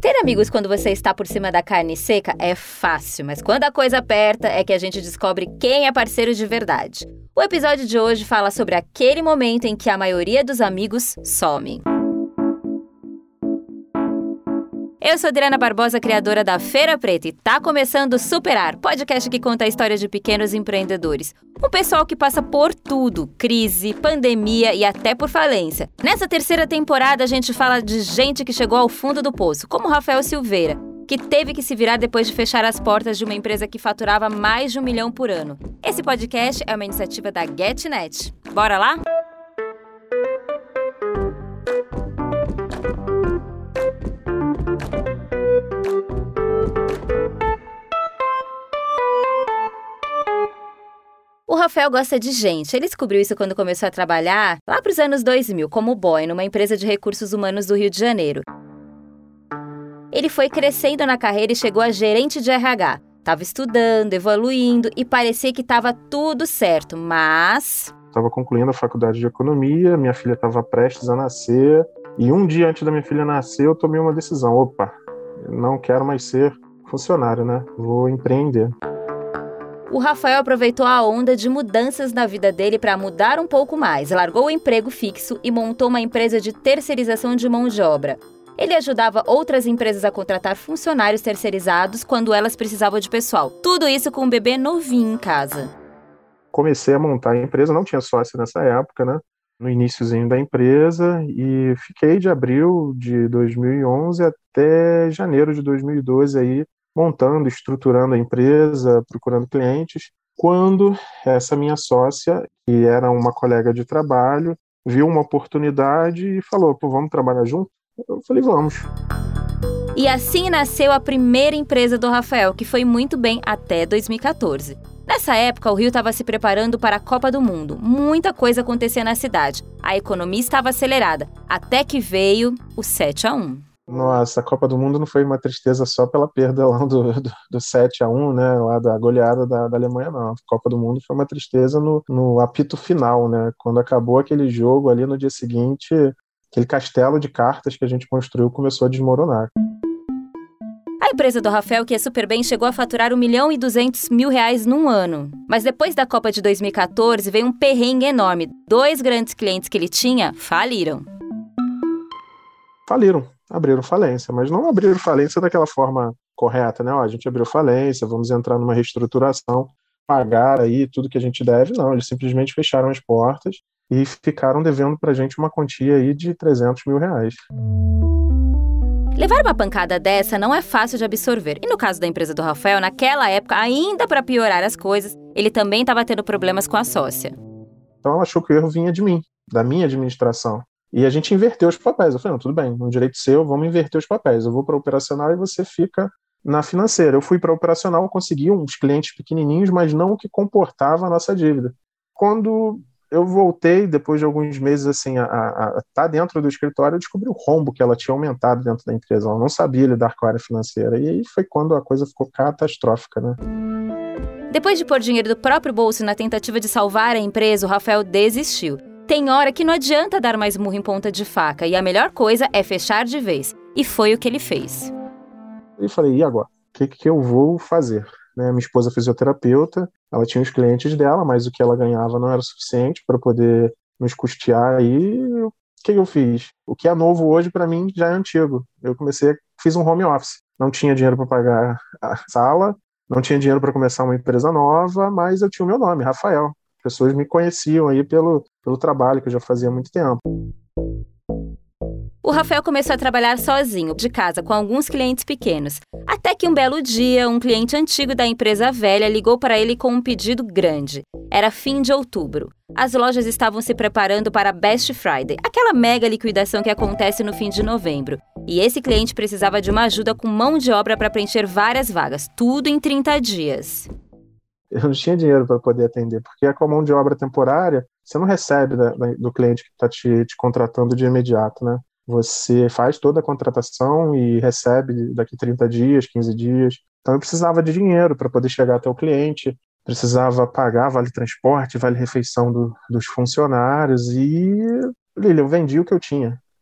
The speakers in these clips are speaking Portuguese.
Ter amigos quando você está por cima da carne seca é fácil, mas quando a coisa aperta é que a gente descobre quem é parceiro de verdade. O episódio de hoje fala sobre aquele momento em que a maioria dos amigos somem. Eu sou Adriana Barbosa, criadora da Feira Preta, e tá começando o Superar, podcast que conta a história de pequenos empreendedores. Um pessoal que passa por tudo, crise, pandemia e até por falência. Nessa terceira temporada, a gente fala de gente que chegou ao fundo do poço, como Rafael Silveira, que teve que se virar depois de fechar as portas de uma empresa que faturava mais de 1 milhão por ano. Esse podcast é uma iniciativa da GetNet. Bora lá? O Rafael gosta de gente. Ele descobriu isso quando começou a trabalhar lá para os anos 2000 como boy numa empresa de recursos humanos do Rio de Janeiro. Ele foi crescendo na carreira e chegou a gerente de RH. Estava estudando, evoluindo e parecia que estava tudo certo, mas... Estava concluindo a faculdade de economia, minha filha estava prestes a nascer e um dia antes da minha filha nascer eu tomei uma decisão. Opa, não quero mais ser funcionário, né? Vou empreender. O Rafael aproveitou a onda de mudanças na vida dele para mudar um pouco mais. Largou o emprego fixo e montou uma empresa de terceirização de mão de obra. Ele ajudava outras empresas a contratar funcionários terceirizados quando elas precisavam de pessoal. Tudo isso com um bebê novinho em casa. Comecei a montar a empresa, não tinha sócio nessa época, né? No iniciozinho da empresa, e fiquei de abril de 2011 até janeiro de 2012 aí, montando, estruturando a empresa, procurando clientes, quando essa minha sócia, que era uma colega de trabalho, viu uma oportunidade e falou, pô, vamos trabalhar junto? Eu falei, vamos. E assim nasceu a primeira empresa do Rafael, que foi muito bem até 2014. Nessa época, o Rio estava se preparando para a Copa do Mundo. Muita coisa acontecia na cidade. A economia estava acelerada, até que veio o 7-1. Nossa, a Copa do Mundo não foi uma tristeza só pela perda lá do 7-1, né, lá da goleada da Alemanha, não. A Copa do Mundo foi uma tristeza no apito final, né, quando acabou aquele jogo ali no dia seguinte, aquele castelo de cartas que a gente construiu começou a desmoronar. A empresa do Rafael, que é super bem, chegou a faturar R$1.200.000 num ano. Mas depois da Copa de 2014, veio um perrengue enorme. 2 grandes clientes que ele tinha faliram. Abriram falência, mas não abriram falência daquela forma correta, né? Ó, a gente abriu falência, vamos entrar numa reestruturação, pagar aí tudo que a gente deve. Não, eles simplesmente fecharam as portas e ficaram devendo pra gente uma quantia aí de R$300 mil. Levar uma pancada dessa não é fácil de absorver. E no caso da empresa do Rafael, naquela época, ainda para piorar as coisas, ele também estava tendo problemas com a sócia. Então ela achou que o erro vinha de mim, da minha administração. E a gente inverteu os papéis. Eu falei, não, tudo bem, no direito seu, vamos inverter os papéis. Eu vou para operacional e você fica na financeira. Eu fui para operacional, consegui uns clientes pequenininhos, mas não o que comportava a nossa dívida. Quando eu voltei, depois de alguns meses assim, a estar dentro do escritório, eu descobri o rombo que ela tinha aumentado dentro da empresa. Ela não sabia lidar com a área financeira. E aí foi quando a coisa ficou catastrófica, né? Depois de pôr dinheiro do próprio bolso na tentativa de salvar a empresa, o Rafael desistiu. Tem hora que não adianta dar mais murro em ponta de faca, e a melhor coisa é fechar de vez. E foi o que ele fez. E falei, e agora? O que eu vou fazer? Né? Minha esposa é fisioterapeuta, ela tinha os clientes dela, mas o que ela ganhava não era suficiente para poder nos custear. Aí, o que eu fiz? O que é novo hoje, para mim, já é antigo. Eu fiz um home office. Não tinha dinheiro para pagar a sala, não tinha dinheiro para começar uma empresa nova, mas eu tinha o meu nome, Rafael. As pessoas me conheciam aí pelo trabalho que eu já fazia há muito tempo. O Rafael começou a trabalhar sozinho, de casa, com alguns clientes pequenos. Até que um belo dia, um cliente antigo da empresa velha ligou para ele com um pedido grande. Era fim de outubro. As lojas estavam se preparando para Best Friday, aquela mega liquidação que acontece no fim de novembro. E esse cliente precisava de uma ajuda com mão de obra para preencher várias vagas, tudo em 30 dias. Eu não tinha dinheiro para poder atender, porque com a mão de obra temporária, você não recebe do cliente que está te contratando de imediato, né? Você faz toda a contratação e recebe daqui 30 dias, 15 dias. Então eu precisava de dinheiro para poder chegar até o cliente, precisava pagar vale transporte, vale refeição dos funcionários e eu vendi o que eu tinha.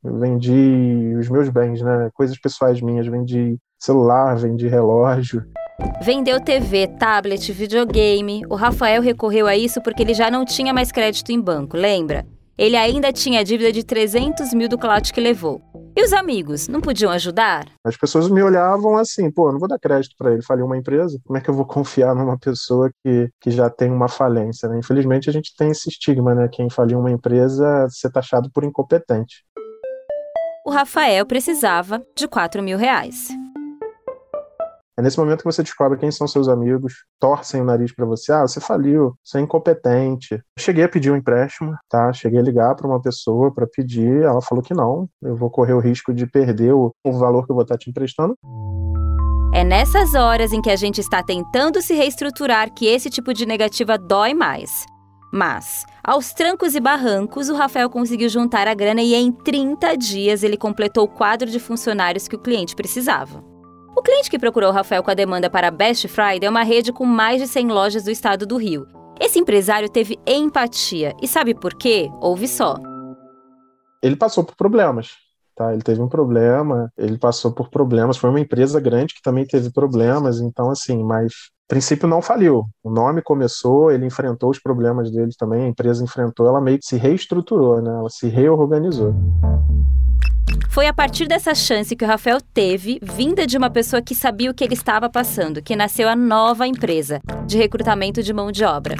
Eu vendi os meus bens, né? Coisas pessoais minhas, vendi celular, vendi relógio. Vendeu TV, tablet, videogame. O Rafael recorreu a isso porque ele já não tinha mais crédito em banco, lembra? Ele ainda tinha a dívida de 300 mil do calote que levou. E os amigos, não podiam ajudar? As pessoas me olhavam assim, pô, não vou dar crédito para ele, faliu uma empresa, como é que eu vou confiar numa pessoa que já tem uma falência, né? Infelizmente a gente tem esse estigma, né? Quem faliu uma empresa ser taxado por incompetente. O Rafael precisava de R$4.000. É nesse momento que você descobre quem são seus amigos, torcem o nariz para você. Ah, você faliu, você é incompetente. Cheguei a pedir um empréstimo, tá? Cheguei a ligar para uma pessoa para pedir, ela falou que não. Eu vou correr o risco de perder o valor que eu vou estar te emprestando. É nessas horas em que a gente está tentando se reestruturar que esse tipo de negativa dói mais. Mas, aos trancos e barrancos, o Rafael conseguiu juntar a grana e em 30 dias ele completou o quadro de funcionários que o cliente precisava. O cliente que procurou o Rafael com a demanda para a Best Friday é uma rede com mais de 100 lojas do estado do Rio. Esse empresário teve empatia. E sabe por quê? Ouve só. Ele passou por problemas, tá? Ele teve um problema, ele passou por problemas. Foi uma empresa grande que também teve problemas, então assim, mas a princípio não faliu. O nome começou, ele enfrentou os problemas dele também, a empresa enfrentou, ela meio que se reestruturou, né? Ela se reorganizou. Foi a partir dessa chance que o Rafael teve, vinda de uma pessoa que sabia o que ele estava passando, que nasceu a nova empresa de recrutamento de mão de obra.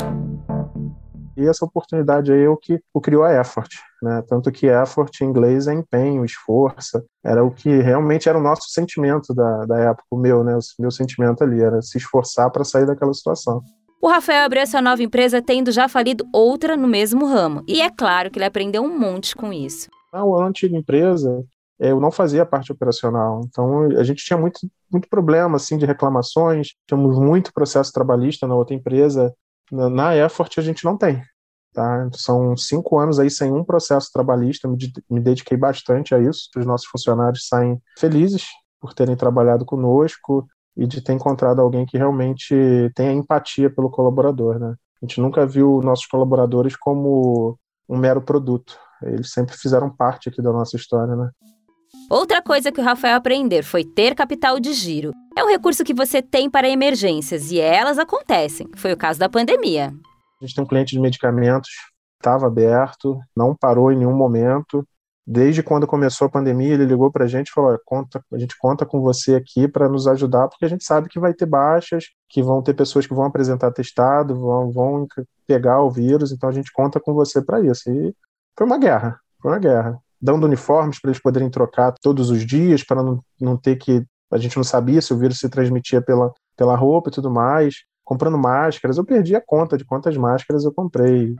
E essa oportunidade aí é o que criou a Effort, né? Tanto que Effort em inglês é empenho, esforço, era o que realmente era o nosso sentimento da época, o meu, né? O meu sentimento ali era se esforçar para sair daquela situação. O Rafael abriu essa nova empresa tendo já falido outra no mesmo ramo. E é claro que ele aprendeu um monte com isso. Na antiga empresa, eu não fazia parte operacional, então a gente tinha muito problema assim, de reclamações, tínhamos muito processo trabalhista na outra empresa, na Effort a gente não tem, tá? São 5 anos aí sem um processo trabalhista, me dediquei bastante a isso, os nossos funcionários saem felizes por terem trabalhado conosco e de ter encontrado alguém que realmente tenha empatia pelo colaborador, né? A gente nunca viu nossos colaboradores como um mero produto. Eles sempre fizeram parte aqui da nossa história, né? Outra coisa que o Rafael aprendeu foi ter capital de giro. É um recurso que você tem para emergências e elas acontecem. Foi o caso da pandemia. A gente tem um cliente de medicamentos, estava aberto, não parou em nenhum momento. Desde quando começou a pandemia, ele ligou para a gente e falou, a gente conta com você aqui para nos ajudar, porque a gente sabe que vai ter baixas, que vão ter pessoas que vão apresentar testado, vão pegar o vírus, então a gente conta com você para isso. E foi uma guerra. Dando uniformes para eles poderem trocar todos os dias, para não ter que... A gente não sabia se o vírus se transmitia pela roupa e tudo mais. Comprando máscaras, eu perdi a conta de quantas máscaras eu comprei.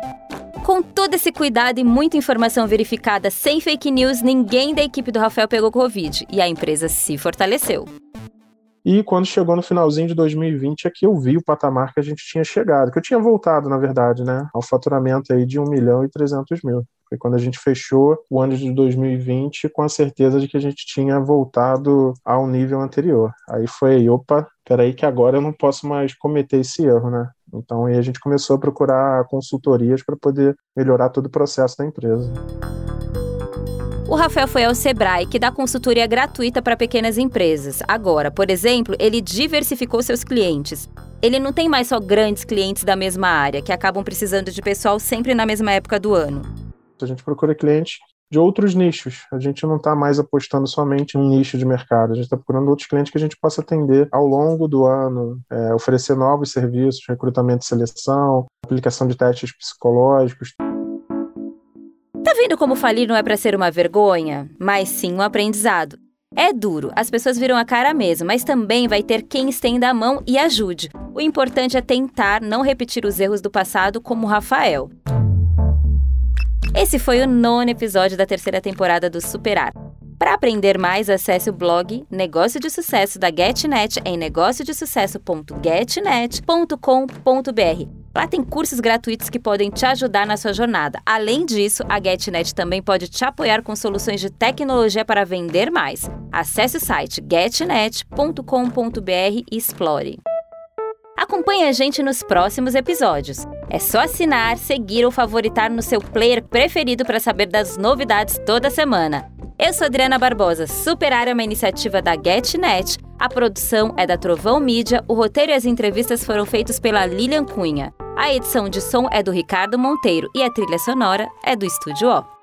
Com todo esse cuidado e muita informação verificada, sem fake news, ninguém da equipe do Rafael pegou Covid e a empresa se fortaleceu. E quando chegou no finalzinho de 2020 é que eu vi o patamar que a gente tinha chegado, que eu tinha voltado, na verdade, né, ao faturamento aí de 1.300.000. Foi quando a gente fechou o ano de 2020 com a certeza de que a gente tinha voltado ao nível anterior. Aí foi, opa, peraí que agora eu não posso mais cometer esse erro, né? Então aí a gente começou a procurar consultorias para poder melhorar todo o processo da empresa. O Rafael foi ao Sebrae, que dá consultoria gratuita para pequenas empresas. Agora, por exemplo, ele diversificou seus clientes. Ele não tem mais só grandes clientes da mesma área, que acabam precisando de pessoal sempre na mesma época do ano. A gente procura clientes de outros nichos. A gente não está mais apostando somente em um nicho de mercado. A gente está procurando outros clientes que a gente possa atender ao longo do ano, oferecer novos serviços, recrutamento e seleção, aplicação de testes psicológicos. Tá vendo como falir não é para ser uma vergonha? Mas sim um aprendizado. É duro, as pessoas viram a cara mesmo, mas também vai ter quem estenda a mão e ajude. O importante é tentar não repetir os erros do passado como o Rafael. Esse foi o 9º episódio da 3ª temporada do Superar. Para aprender mais, acesse o blog Negócio de Sucesso da GetNet em negociodesucesso.getnet.com.br. Lá tem cursos gratuitos que podem te ajudar na sua jornada. Além disso, a GetNet também pode te apoiar com soluções de tecnologia para vender mais. Acesse o site getnet.com.br e explore. Acompanhe a gente nos próximos episódios. É só assinar, seguir ou favoritar no seu player preferido para saber das novidades toda semana. Eu sou Adriana Barbosa. Superar é uma iniciativa da GetNet. A produção é da Trovão Mídia, o roteiro e as entrevistas foram feitos pela Lilian Cunha. A edição de som é do Ricardo Monteiro e a trilha sonora é do Estúdio O.